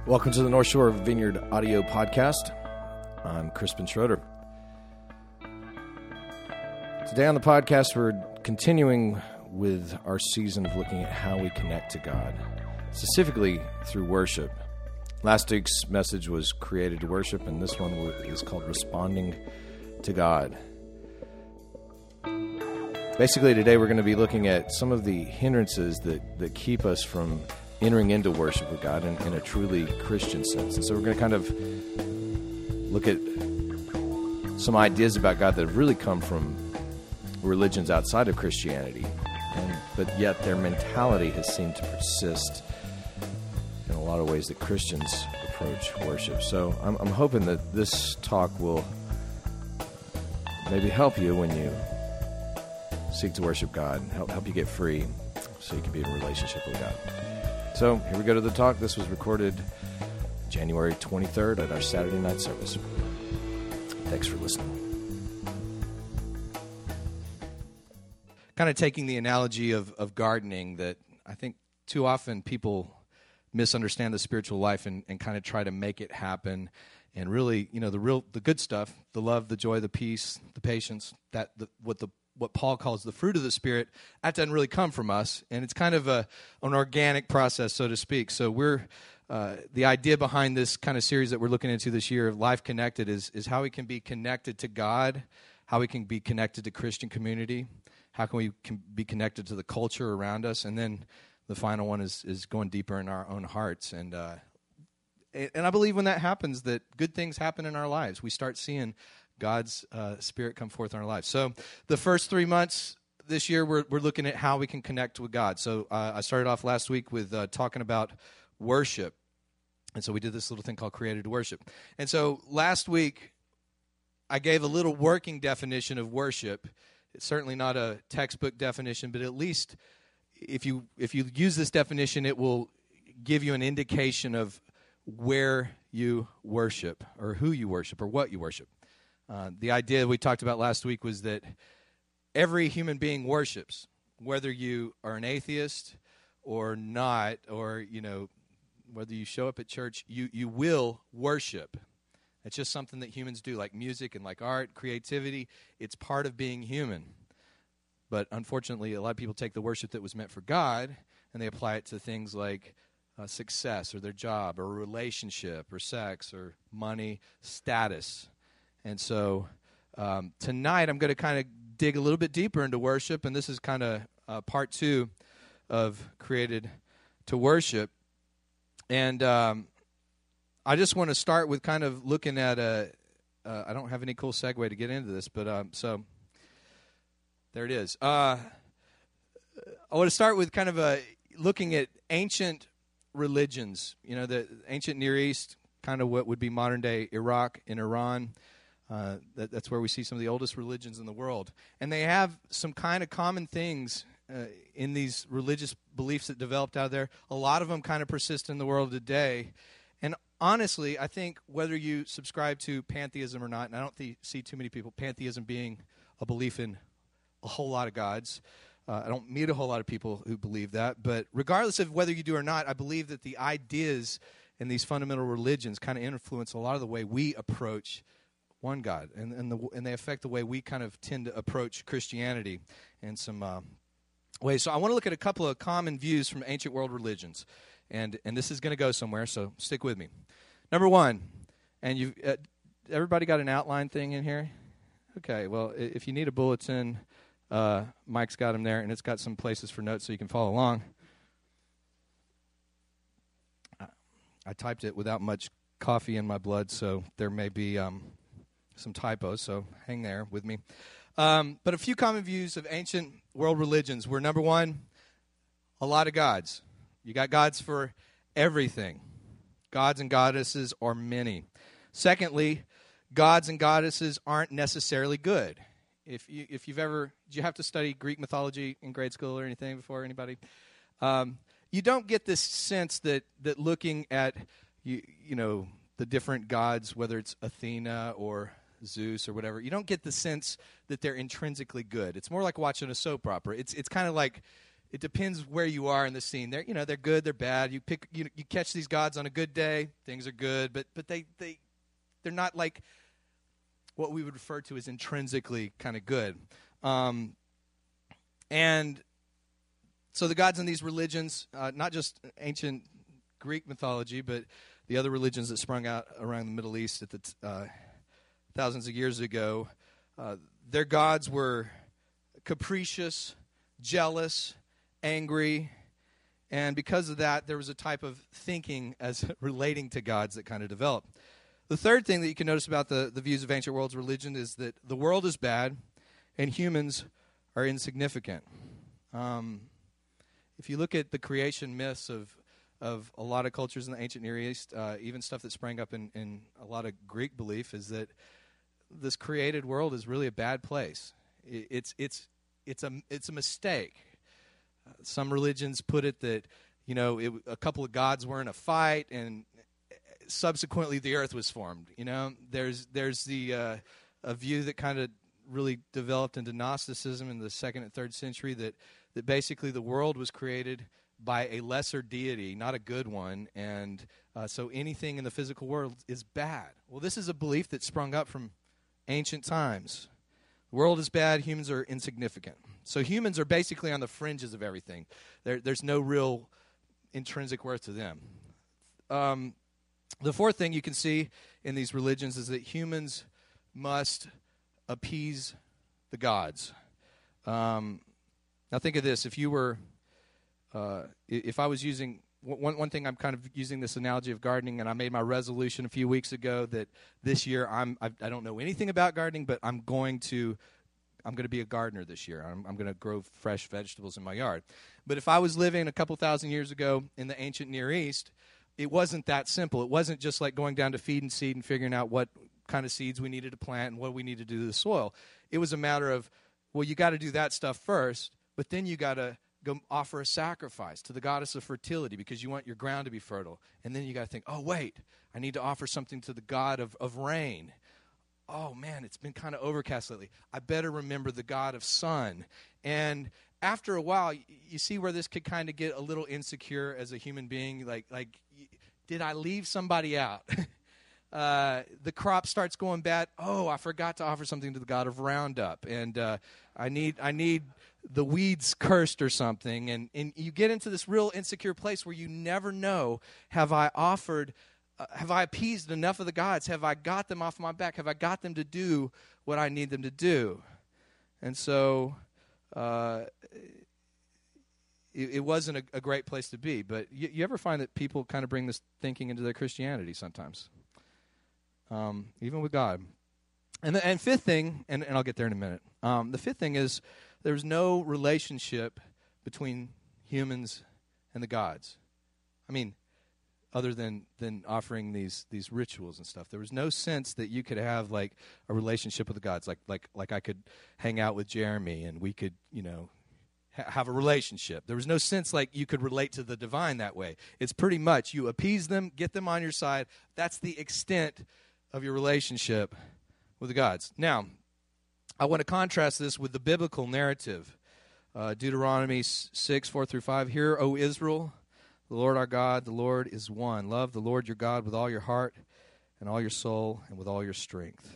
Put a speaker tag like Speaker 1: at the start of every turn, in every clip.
Speaker 1: Welcome to the North Shore Vineyard Audio Podcast. I'm Crispin Schroeder. Today on the podcast, we're continuing with our season of looking at how we connect to God, specifically through worship. Last week's message was created to worship, and this one is called Responding to God. Basically, today we're going to be looking at some of the hindrances that keep us from entering into worship with God in a truly Christian sense. And so we're going to kind of look at some ideas about God that have really come from religions outside of Christianity, but yet their mentality has seemed to persist in a lot of ways that Christians approach worship. So I'm hoping that this talk will maybe help you when you seek to worship God, help you get free so you can be in a relationship with God. So here we go to the talk. This was recorded January 23rd at our Saturday night service. Thanks for listening.
Speaker 2: Kind of taking the analogy of gardening, that I think too often people misunderstand the spiritual life and kind of try to make it happen. And really, the good stuff, the love, the joy, the peace, the patience, what Paul calls the fruit of the Spirit, that doesn't really come from us, and it's kind of an organic process, so to speak. So the idea behind this kind of series that we're looking into this year of Life Connected is how we can be connected to God, how we can be connected to Christian community, how can we be connected to the culture around us, and then the final one is going deeper in our own hearts. And I believe when that happens, that good things happen in our lives. We start seeing God's Spirit come forth in our lives. So the first 3 months this year, we're looking at how we can connect with God. So I started off last week with talking about worship. And so we did this little thing called Created to Worship. And so last week, I gave a little working definition of worship. It's certainly not a textbook definition, but at least if you use this definition, it will give you an indication of where you worship or who you worship or what you worship. The idea we talked about last week was that every human being worships, whether you are an atheist or not, or whether you show up at church, you will worship. It's just something that humans do, like music and like art, creativity. It's part of being human. But unfortunately, a lot of people take the worship that was meant for God and they apply it to things like success or their job or a relationship or sex or money, status. And so tonight I'm going to kind of dig a little bit deeper into worship, and this is kind of part 2 of Created to Worship. And I just want to start with kind of looking at I don't have any cool segue to get into this, but so there it is. I want to start with kind of looking at ancient religions, the ancient Near East, kind of what would be modern-day Iraq and Iran. That's where we see some of the oldest religions in the world. And they have some kind of common things in these religious beliefs that developed out there. A lot of them kind of persist in the world today. And honestly, I think whether you subscribe to pantheism or not, and I don't see too many people, pantheism being a belief in a whole lot of gods. I don't meet a whole lot of people who believe that. But regardless of whether you do or not, I believe that the ideas in these fundamental religions kind of influence a lot of the way we approach one God, and they affect the way we kind of tend to approach Christianity in some ways. So I want to look at a couple of common views from ancient world religions, and this is going to go somewhere, so stick with me. Number 1, and everybody got an outline thing in here? Okay, well, if you need a bulletin, Mike's got them there, and it's got some places for notes so you can follow along. I typed it without much coffee in my blood, so there may be some typos, so hang there with me. But a few common views of ancient world religions were, number 1, a lot of gods. You got gods for everything. Gods and goddesses are many. Secondly, gods and goddesses aren't necessarily good. If you've ever, did you have to study Greek mythology in grade school or anything before, anybody? You don't get this sense that looking at, the different gods, whether it's Athena or Zeus or whatever, you don't get the sense that they're intrinsically good. It's more like watching a soap opera. It's kind of like it depends where you are in the scene. They're good, they're bad. You catch these gods on a good day, things are good, but they're not like what we would refer to as intrinsically kind of good. And so the gods in these religions, not just ancient Greek mythology, but the other religions that sprung out around the Middle East at the thousands of years ago, their gods were capricious, jealous, angry, and because of that, there was a type of thinking as relating to gods that kind of developed. The third thing that you can notice about the views of ancient world's religion is that the world is bad and humans are insignificant. If you look at the creation myths of a lot of cultures in the ancient Near East, even stuff that sprang up in a lot of Greek belief, is that this created world is really a bad place. It's a mistake. Some religions put it that a couple of gods were in a fight, and subsequently the earth was formed. There's the a view that kind of really developed into Gnosticism in the 2nd and 3rd century that basically the world was created by a lesser deity, not a good one, and so anything in the physical world is bad. Well, this is a belief that sprung up from ancient times. The world is bad, humans are insignificant. So humans are basically on the fringes of everything. There's no real intrinsic worth to them. The fourth thing you can see in these religions is that humans must appease the gods. Now think of this. If you were, if I was using, one thing I'm kind of using this analogy of gardening, and I made my resolution a few weeks ago that this year I don't know anything about gardening, but I'm going to be a gardener this year. I'm going to grow fresh vegetables in my yard. But if I was living a couple thousand years ago in the ancient Near East, it wasn't that simple. It wasn't just like going down to Feed and Seed and figuring out what kind of seeds we needed to plant and what we needed to do to the soil. It was a matter of, well, you got to do that stuff first, but then you got to go offer a sacrifice to the goddess of fertility because you want your ground to be fertile. And then you got to think, oh, wait, I need to offer something to the god of rain. Oh, man, it's been kind of overcast lately. I better remember the god of sun. And after a while, you see where this could kind of get a little insecure as a human being. Like, did I leave somebody out? The crop starts going bad. Oh, I forgot to offer something to the god of Roundup. And I need the weeds cursed or something. And you get into this real insecure place where you never know, have I appeased enough of the gods? Have I got them off my back? Have I got them to do what I need them to do? And so it wasn't a great place to be. But you ever find that people kind of bring this thinking into their Christianity sometimes? Even with God. And fifth thing, and I'll get there in a minute. The fifth thing is there's no relationship between humans and the gods. I mean, other than offering these rituals and stuff. There was no sense that you could have like a relationship with the gods, like I could hang out with Jeremy and we could, have a relationship. There was no sense like you could relate to the divine that way. It's pretty much you appease them, get them on your side. That's the extent of your relationship with the gods. Now, I want to contrast this with the biblical narrative. Deuteronomy 6, 4 through 5. Hear, O Israel, the Lord our God, the Lord is one. Love the Lord your God with all your heart and all your soul and with all your strength.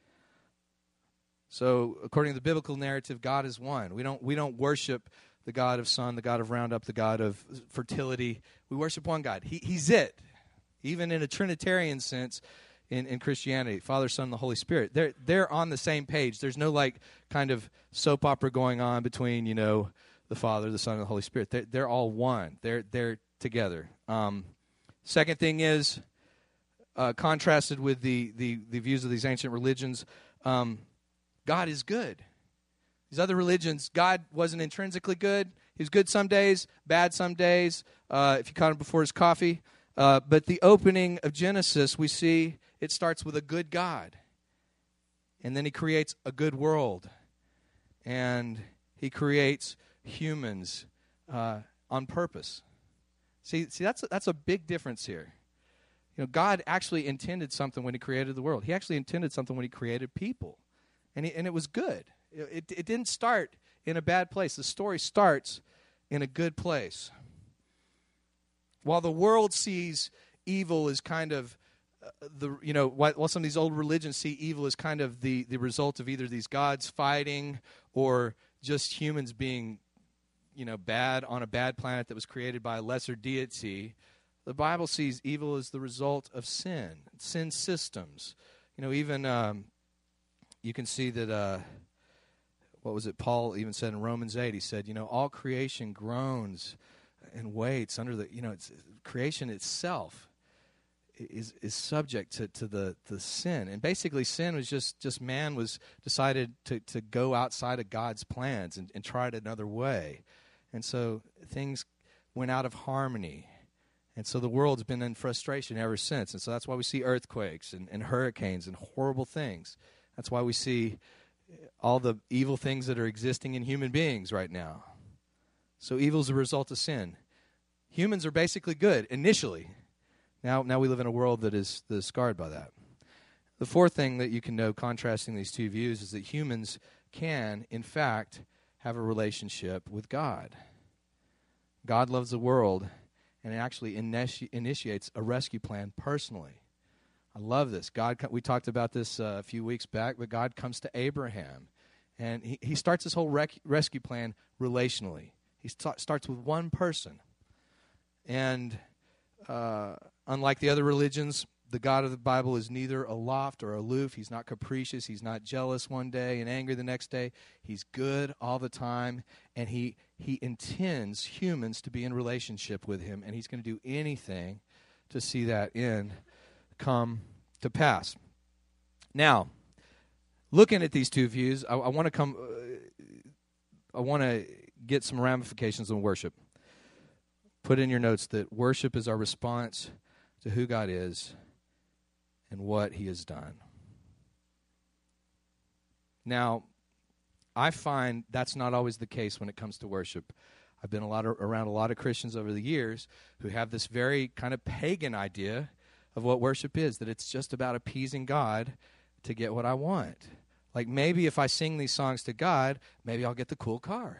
Speaker 2: So, according to the biblical narrative, God is one. We don't worship the God of sun, the God of Roundup, the God of fertility. We worship one God. He's it. Even in a Trinitarian sense in Christianity, Father, Son, and the Holy Spirit. They're on the same page. There's no like kind of soap opera going on between, the Father, the Son, and the Holy Spirit. They're all one. They're together. Second thing is, contrasted with the views of these ancient religions, God is good. These other religions, God wasn't intrinsically good. He was good some days, bad some days, if you caught him before his coffee. But the opening of Genesis, we see it starts with a good God. And then he creates a good world. And he creates humans on purpose. See, that's a big difference here. God actually intended something when he created the world. He actually intended something when he created people. And it was good. It didn't start in a bad place. The story starts in a good place. While the world sees evil as kind of while some of these old religions see evil as kind of the result of either these gods fighting or just humans being, bad on a bad planet that was created by a lesser deity, the Bible sees evil as the result of sin systems. Even you can see that, what was it, Paul even said in Romans 8, he said, all creation groans and waits under the, creation itself is subject to the sin. And basically sin was just man was decided to go outside of God's plans and try it another way. And so things went out of harmony. And so the world's been in frustration ever since. And so that's why we see earthquakes and hurricanes and horrible things. That's why we see all the evil things that are existing in human beings right now. So evil is a result of sin. Humans are basically good initially. Now we live in a world that is scarred by that. The fourth thing that you can know contrasting these two views is that humans can, in fact, have a relationship with God. God loves the world, and it actually initiates a rescue plan personally. I love this. We talked about this a few weeks back, but God comes to Abraham, and he starts this whole rescue plan relationally. He starts with one person. And unlike the other religions, the God of the Bible is neither aloft or aloof. He's not capricious. He's not jealous one day and angry the next day. He's good all the time, and he intends humans to be in relationship with him, and he's going to do anything to see that end come to pass. Now, looking at these two views, I want to get some ramifications on worship. Put in your notes that worship is our response to who God is and what he has done. Now, I find that's not always the case when it comes to worship. I've been around a lot of Christians over the years who have this very kind of pagan idea of what worship is, that it's just about appeasing God to get what I want. Like maybe if I sing these songs to God, maybe I'll get the cool car.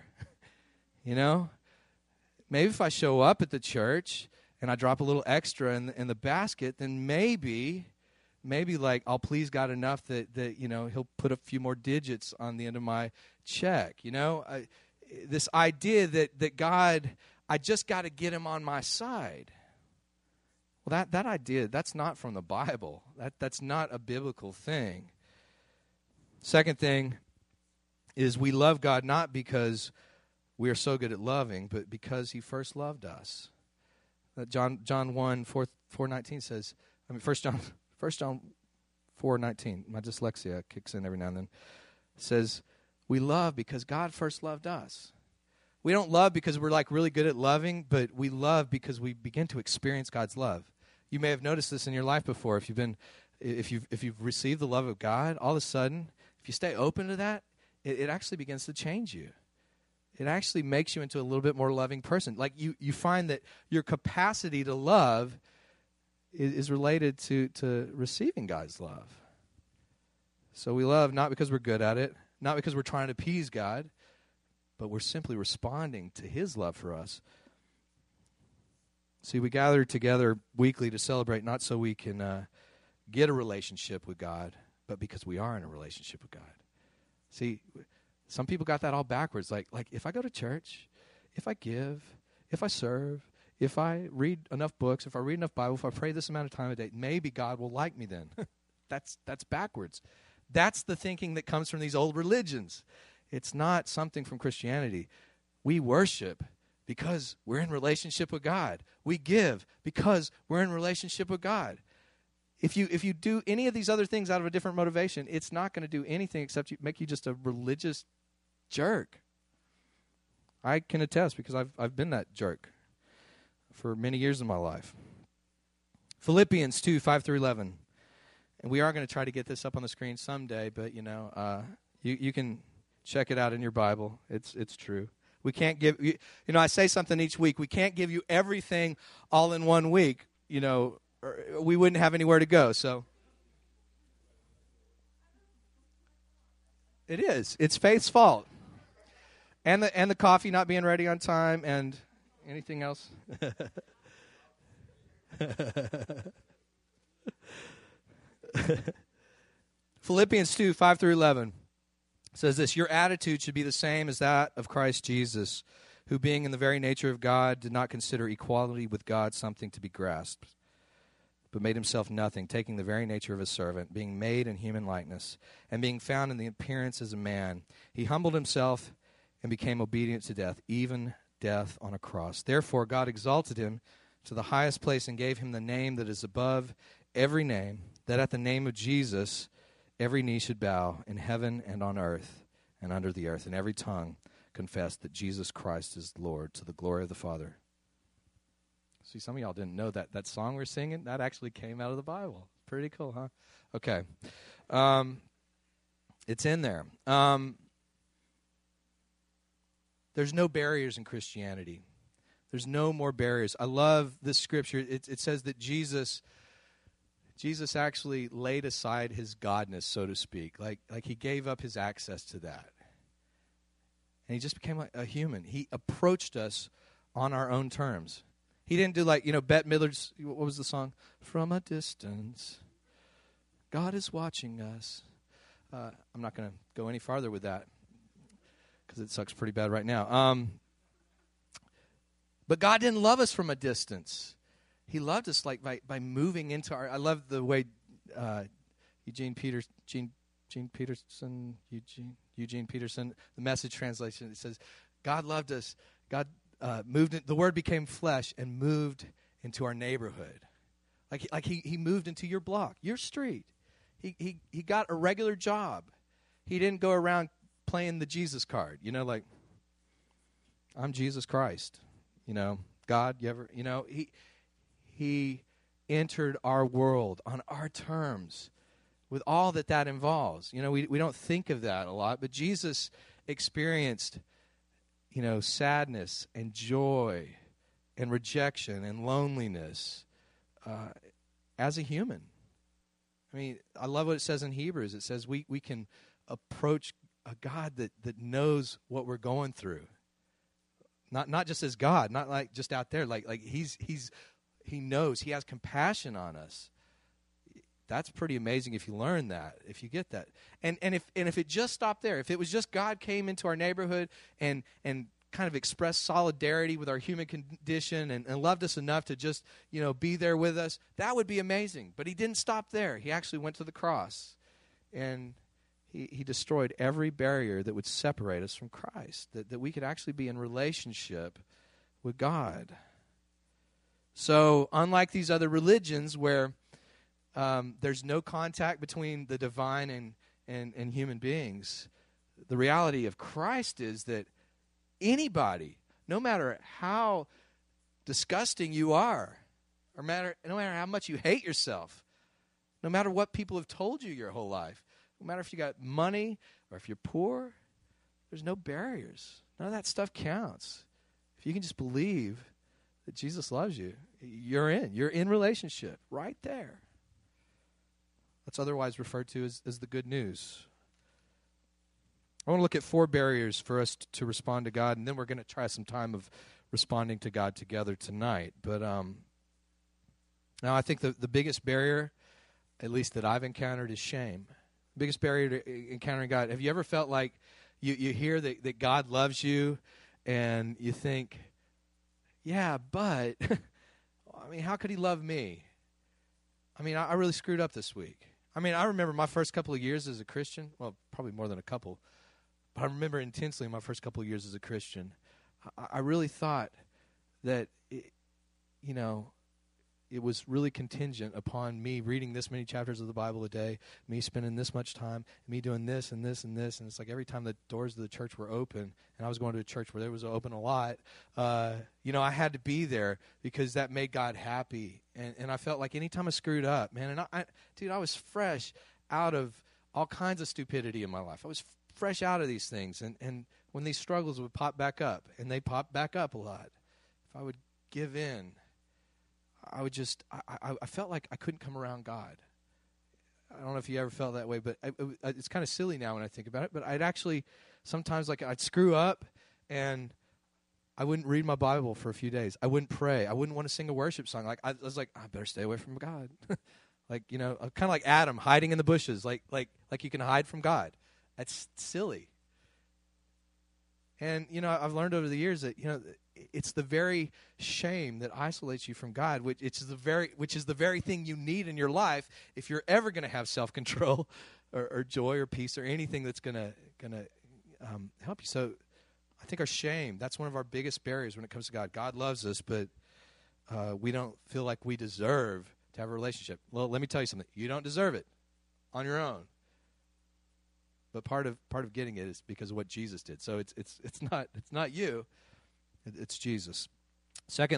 Speaker 2: Maybe if I show up at the church and I drop a little extra in the basket, then maybe like I'll please God enough that he'll put a few more digits on the end of my check. This idea that God, I just got to get him on my side. Well, that idea, that's not from the Bible. That's not a biblical thing. Second thing is we love God not because we are so good at loving, but because he first loved us. John 1, 4:19 says, 1 John 4:19, my dyslexia kicks in every now and then, says, we love because God first loved us. We don't love because we're like really good at loving, but we love because we begin to experience God's love. You may have noticed this in your life before. If you've received the love of God, all of a sudden, if you stay open to that, it actually begins to change you. It actually makes you into a little bit more loving person. Like you find that your capacity to love is related to receiving God's love. So we love not because we're good at it, not because we're trying to appease God, but we're simply responding to his love for us. See, we gather together weekly to celebrate not so we can get a relationship with God, but because we are in a relationship with God. See, some people got that all backwards. Like if I go to church, if I give, if I serve, if I read enough books, if I read enough Bible, if I pray this amount of time a day, maybe God will like me then. That's backwards. That's the thinking that comes from these old religions. It's not something from Christianity. We worship because we're in relationship with God. We give because we're in relationship with God. If you do any of these other things out of a different motivation, it's not going to do anything except make you just a religious jerk. I can attest because I've been that jerk for many years in my life. Philippians 2, 5-11. And we are going to try to get this up on the screen someday, but you can check it out in your Bible. It's true. We can't give you, I say something each week. We can't give you everything all in one week, or we wouldn't have anywhere to go. So it is. It's faith's fault. And the coffee not being ready on time, and anything else? Philippians 2, 5 through 11 says this: your attitude should be the same as that of Christ Jesus, who being in the very nature of God did not consider equality with God something to be grasped, but made himself nothing, taking the very nature of a servant, being made in human likeness, and being found in the appearance as a man. He humbled himself and became obedient to death, even death on a cross. Therefore God exalted him to the highest place and gave him the name that is above every name, that at the name of Jesus every knee should bow in heaven and on earth and under the earth, and every tongue confess that Jesus Christ is Lord, to the glory of the Father. See, some of y'all didn't know that song we're singing, that actually came out of the Bible. Pretty cool, huh? Okay. It's in there. There's no barriers in Christianity. There's no more barriers. I love this scripture. It says that Jesus actually laid aside his godness, so to speak. Like he gave up his access to that. And he just became like a human. He approached us on our own terms. He didn't do like, Bette Midler's, what was the song? From a distance, God is watching us. I'm not going to go any farther with that because it sucks pretty bad right now. But God didn't love us from a distance. He loved us like by moving into our. I love the way Eugene Peterson, the Message translation. It says, God loved us. God the Word became flesh and moved into our neighborhood. Like he moved into your block, your street. He got a regular job. He didn't go around playing the Jesus card. Like I'm Jesus Christ. God, you ever? He entered our world on our terms with all that involves. We don't think of that a lot, but Jesus experienced, sadness and joy and rejection and loneliness as a human. I mean, I love what it says in Hebrews. It says we can approach a God that knows what we're going through. Not just as God, not like just out there, like he knows, he has compassion on us. That's pretty amazing if you learn that, if you get that. And if it just stopped there, if it was just God came into our neighborhood and kind of expressed solidarity with our human condition and loved us enough to just, be there with us, that would be amazing. But he didn't stop there. He actually went to the cross, and he destroyed every barrier that would separate us from Christ, that we could actually be in relationship with God. So unlike these other religions where there's no contact between the divine and human beings, the reality of Christ is that anybody, no matter how disgusting you are, no matter how much you hate yourself, no matter what people have told you your whole life, no matter if you got money or if you're poor, there's no barriers. None of that stuff counts. If you can just believe that Jesus loves you, you're in relationship right there. That's otherwise referred to as the good news. I want to look at 4 barriers for us to respond to God, and then we're going to try some time of responding to God together tonight. But now I think the biggest barrier, at least that I've encountered, is shame. The biggest barrier to encountering God. Have you ever felt like you hear that God loves you, and you think, yeah, but, I mean, how could he love me? I mean, I really screwed up this week. I mean, I remember my first couple of years as a Christian. Well, probably more than a couple. But I remember intensely my first couple of years as a Christian. I really thought that, it was really contingent upon me reading this many chapters of the Bible a day, me spending this much time, me doing this and this and this. And it's like every time the doors of the church were open, and I was going to a church where there was open a lot, I had to be there because that made God happy. And I felt like any time I screwed up, man, and I was fresh out of all kinds of stupidity in my life. I was fresh out of these things. And when these struggles would pop back up, and they popped back up a lot, if I would give in, I would just, I felt like I couldn't come around God. I don't know if you ever felt that way, but it's kind of silly now when I think about it. But I'd actually, sometimes I'd screw up, And I wouldn't read my Bible for a few days. I wouldn't pray. I wouldn't want to sing a worship song. Like I was like, I better stay away from God. Like, you know, kind of like Adam hiding in the bushes, like you can hide from God. That's silly. And, you know, I've learned over the years that, you know, it's the very shame that isolates you from God, which is the very thing you need in your life if you're ever going to have self-control or joy or peace or anything that's going to help you. So I think our shame, that's one of our biggest barriers when it comes to God. God loves us, but we don't feel like we deserve to have a relationship. Well, let me tell you something. You don't deserve it on your own. But part of getting it is because of what Jesus did. So it's not you. It's Jesus. Second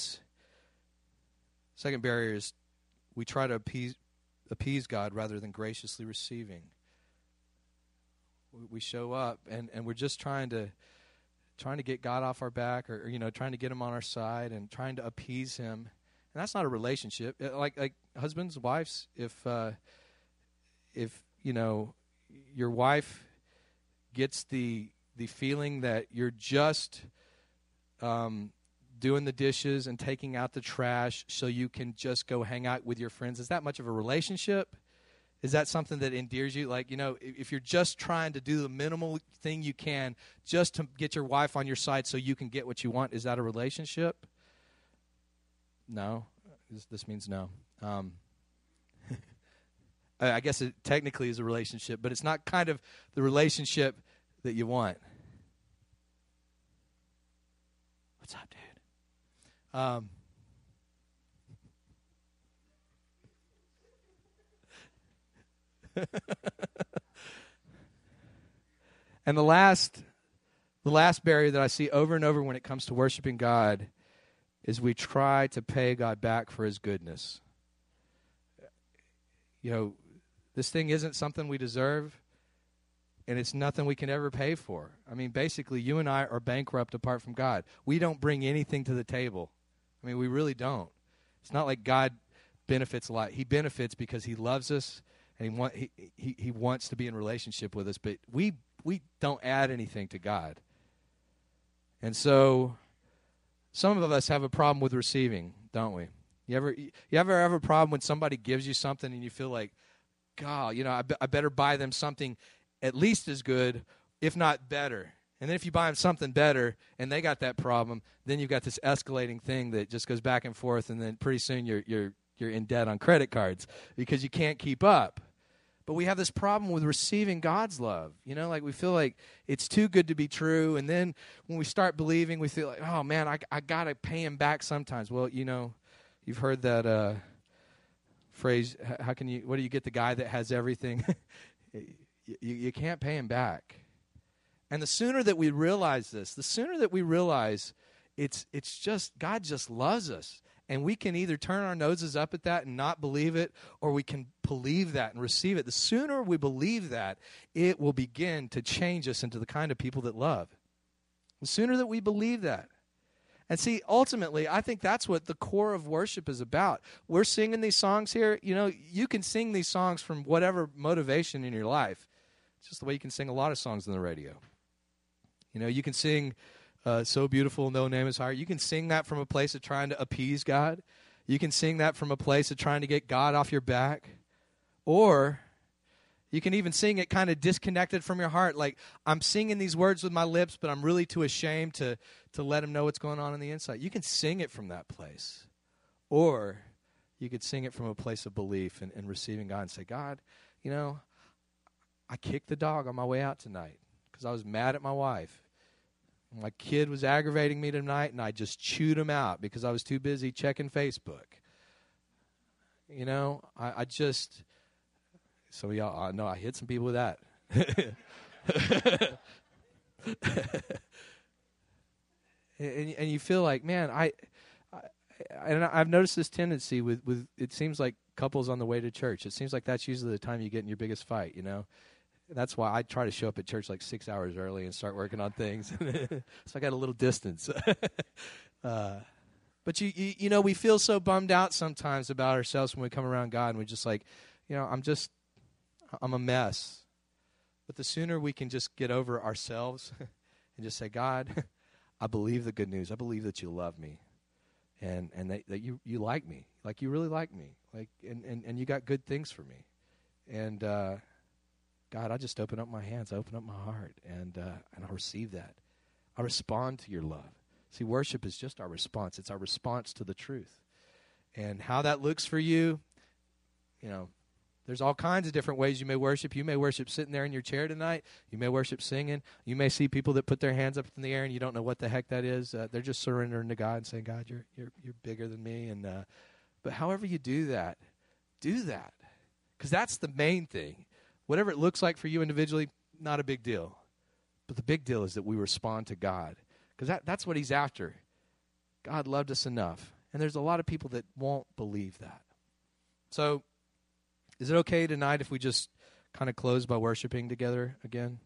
Speaker 2: barrier is we try to appease God rather than graciously receiving. We show up and we're just trying to get God off our back, or you know, trying to get him on our side and trying to appease him. And that's not a relationship. Like husbands, wives, if you know, your wife gets the feeling that you're just doing the dishes and taking out the trash so you can just go hang out with your friends, is that much of a relationship? Is that something that endears you? Like, you know, if you're just trying to do the minimal thing you can just to get your wife on your side so you can get what you want, is that a relationship? No. This means no. I guess it technically is a relationship, but it's not kind of the relationship that you want. What's up, dude? And the last barrier that I see over and over when it comes to worshiping God is we try to pay God back for his goodness. You know, this thing isn't something we deserve, and it's nothing we can ever pay for. I mean, basically, you and I are bankrupt apart from God. We don't bring anything to the table. I mean, we really don't. It's not like God benefits a lot. He benefits because he loves us, and he wants to be in relationship with us, but we don't add anything to God. And so some of us have a problem with receiving, don't we? You ever have a problem when somebody gives you something and you feel like, God, you know, I better buy them something at least as good, if not better. And then if you buy them something better and they got that problem, then you've got this escalating thing that just goes back and forth, and then pretty soon you're in debt on credit cards because you can't keep up. But we have this problem with receiving God's love. You know, like we feel like it's too good to be true, and then when we start believing, we feel like, oh man, I got to pay him back sometimes. Well, you know, you've heard that phrase, what do you get the guy that has everything? you can't pay him back. And the sooner that we realize this, the sooner that we realize it's just, God just loves us. And we can either turn our noses up at that and not believe it, or we can believe that and receive it. The sooner we believe that, it will begin to change us into the kind of people that love. The sooner that we believe that. And see, ultimately, I think that's what the core of worship is about. We're singing these songs here. You know, you can sing these songs from whatever motivation in your life. It's just the way you can sing a lot of songs on the radio. You know, you can sing So Beautiful, No Name is Higher. You can sing that from a place of trying to appease God. You can sing that from a place of trying to get God off your back. Or you can even sing it kind of disconnected from your heart. Like, I'm singing these words with my lips, but I'm really too ashamed to let him know what's going on the inside. You can sing it from that place. Or you could sing it from a place of belief and receiving God and say, God, you know, I kicked the dog on my way out tonight because I was mad at my wife. My kid was aggravating me tonight, and I just chewed him out because I was too busy checking Facebook. You know, I just... Some of y'all, no, I hit some people with that. and you feel like, man, I've noticed this tendency with it seems like couples on the way to church. It seems like that's usually the time you get in your biggest fight, you know. That's why I try to show up at church like 6 hours early and start working on things. So I got a little distance. But you know, we feel so bummed out sometimes about ourselves when we come around God, and we're just like, you know, I'm a mess. But the sooner we can just get over ourselves and just say, God, I believe the good news. I believe that you love me, and that you like me, like you really like me, like and you got good things for me. And God, I just open up my hands, I open up my heart, and I receive that. I respond to your love. See, worship is just our response. It's our response to the truth. And how that looks for you, there's all kinds of different ways you may worship. You may worship sitting there in your chair tonight. You may worship singing. You may see people that put their hands up in the air and you don't know what the heck that is. They're just surrendering to God and saying, God, you're bigger than me. And but however you do that, because that's the main thing. Whatever it looks like for you individually, not a big deal. But the big deal is that we respond to God, because that's what he's after. God loved us enough. And there's a lot of people that won't believe that. So is it okay tonight if we just kind of close by worshiping together again?